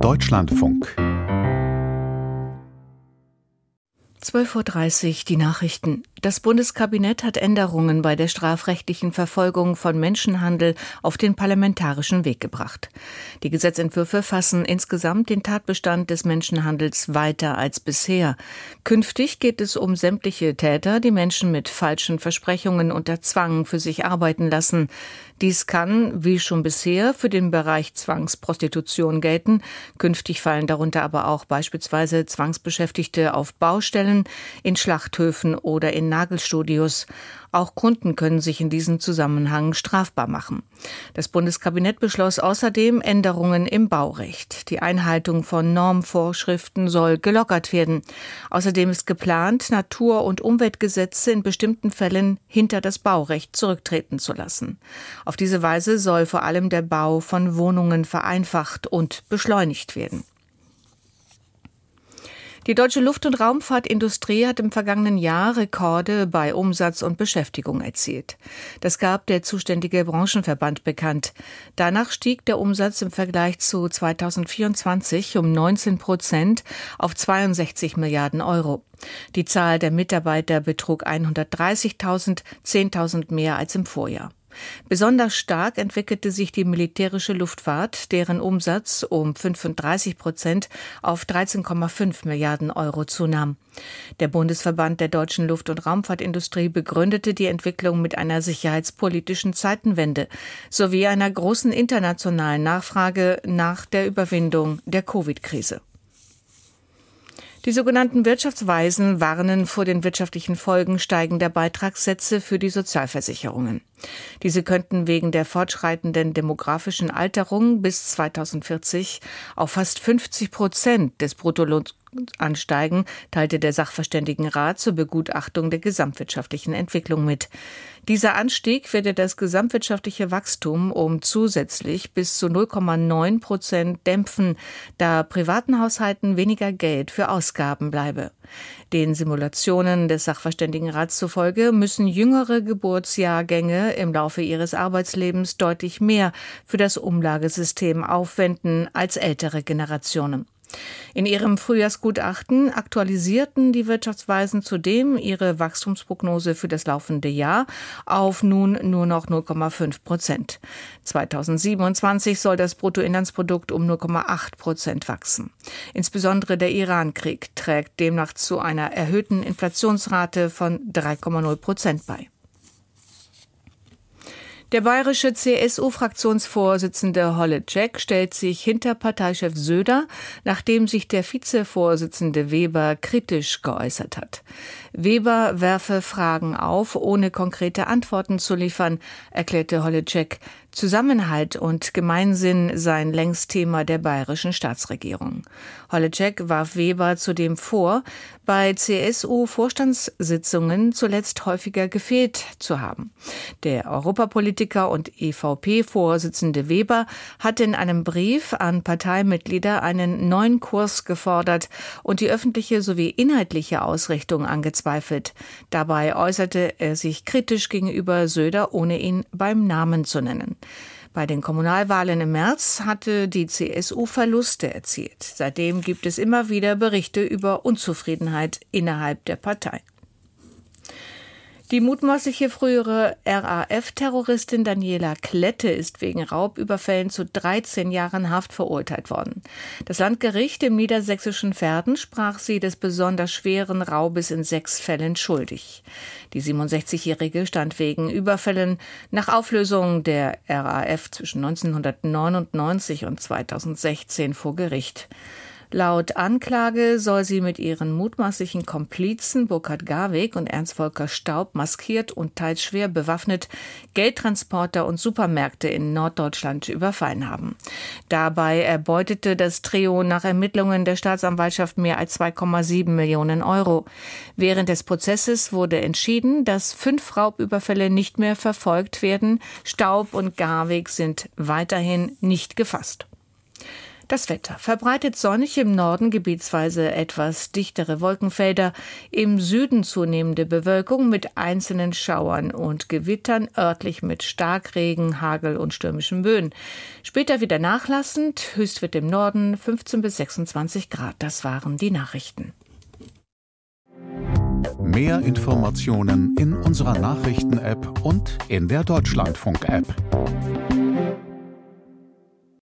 Deutschlandfunk 12:30 Uhr die Nachrichten. Das Bundeskabinett hat Änderungen bei der strafrechtlichen Verfolgung von Menschenhandel auf den parlamentarischen Weg gebracht. Die Gesetzentwürfe fassen insgesamt den Tatbestand des Menschenhandels weiter als bisher. Künftig geht es um sämtliche Täter, die Menschen mit falschen Versprechungen unter Zwang für sich arbeiten lassen. Dies kann, wie schon bisher, für den Bereich Zwangsprostitution gelten. Künftig fallen darunter aber auch beispielsweise Zwangsbeschäftigte auf Baustellen, in Schlachthöfen oder in Nagelstudios. Auch Kunden können sich in diesem Zusammenhang strafbar machen. Das Bundeskabinett beschloss außerdem Änderungen im Baurecht. Die Einhaltung von Normvorschriften soll gelockert werden. Außerdem ist geplant, Natur- und Umweltgesetze in bestimmten Fällen hinter das Baurecht zurücktreten zu lassen. Auf diese Weise soll vor allem der Bau von Wohnungen vereinfacht und beschleunigt werden. Die deutsche Luft- und Raumfahrtindustrie hat im vergangenen Jahr Rekorde bei Umsatz und Beschäftigung erzielt. Das gab der zuständige Branchenverband bekannt. Danach stieg der Umsatz im Vergleich zu 2024 um 19% auf 62 Milliarden Euro. Die Zahl der Mitarbeiter betrug 130.000, 10.000 mehr als im Vorjahr. Besonders stark entwickelte sich die militärische Luftfahrt, deren Umsatz um 35% auf 13,5 Milliarden Euro zunahm. Der Bundesverband der deutschen Luft- und Raumfahrtindustrie begründete die Entwicklung mit einer sicherheitspolitischen Zeitenwende sowie einer großen internationalen Nachfrage nach der Überwindung der Covid-Krise. Die sogenannten Wirtschaftsweisen warnen vor den wirtschaftlichen Folgen steigender Beitragssätze für die Sozialversicherungen. Diese könnten wegen der fortschreitenden demografischen Alterung bis 2040 auf fast 50% des Bruttolohns ansteigen, teilte der Sachverständigenrat zur Begutachtung der gesamtwirtschaftlichen Entwicklung mit. Dieser Anstieg werde das gesamtwirtschaftliche Wachstum um zusätzlich bis zu 0,9% dämpfen, da privaten Haushalten weniger Geld für Ausgaben bleibe. Den Simulationen des Sachverständigenrats zufolge müssen jüngere Geburtsjahrgänge im Laufe ihres Arbeitslebens deutlich mehr für das Umlagesystem aufwenden als ältere Generationen. In ihrem Frühjahrsgutachten aktualisierten die Wirtschaftsweisen zudem ihre Wachstumsprognose für das laufende Jahr auf nun nur noch 0,5%. 2027 soll das Bruttoinlandsprodukt um 0,8% wachsen. Insbesondere der Iran-Krieg trägt demnach zu einer erhöhten Inflationsrate von 3,0% bei. Der bayerische CSU-Fraktionsvorsitzende Holleczek stellt sich hinter Parteichef Söder, nachdem sich der Vizevorsitzende Weber kritisch geäußert hat. Weber werfe Fragen auf, ohne konkrete Antworten zu liefern, erklärte Holleczek. Zusammenhalt und Gemeinsinn seien längst Thema der bayerischen Staatsregierung. Holleczek warf Weber zudem vor, bei CSU-Vorstandssitzungen zuletzt häufiger gefehlt zu haben. Der Europapolitiker und EVP-Vorsitzende Weber hat in einem Brief an Parteimitglieder einen neuen Kurs gefordert und die öffentliche sowie inhaltliche Ausrichtung angezweifelt. Dabei äußerte er sich kritisch gegenüber Söder, ohne ihn beim Namen zu nennen. Bei den Kommunalwahlen im März hatte die CSU Verluste erzielt. Seitdem gibt es immer wieder Berichte über Unzufriedenheit innerhalb der Partei. Die mutmaßliche frühere RAF-Terroristin Daniela Klette ist wegen Raubüberfällen zu 13 Jahren Haft verurteilt worden. Das Landgericht im niedersächsischen Verden sprach sie des besonders schweren Raubes in 6 Fällen schuldig. Die 67-Jährige stand wegen Überfällen nach Auflösung der RAF zwischen 1999 und 2016 vor Gericht. Laut Anklage soll sie mit ihren mutmaßlichen Komplizen Burkhard Garweg und Ernst-Volker Staub maskiert und teils schwer bewaffnet Geldtransporter und Supermärkte in Norddeutschland überfallen haben. Dabei erbeutete das Trio nach Ermittlungen der Staatsanwaltschaft mehr als 2,7 Millionen Euro. Während des Prozesses wurde entschieden, dass 5 Raubüberfälle nicht mehr verfolgt werden. Staub und Garweg sind weiterhin nicht gefasst. Das Wetter: verbreitet sonnig, im Norden gebietsweise etwas dichtere Wolkenfelder, im Süden zunehmende Bewölkung mit einzelnen Schauern und Gewittern, örtlich mit Starkregen, Hagel und stürmischen Böen. Später wieder nachlassend, Höchstwert im Norden 15 bis 26 Grad. Das waren die Nachrichten. Mehr Informationen in unserer Nachrichten-App und in der Deutschlandfunk-App.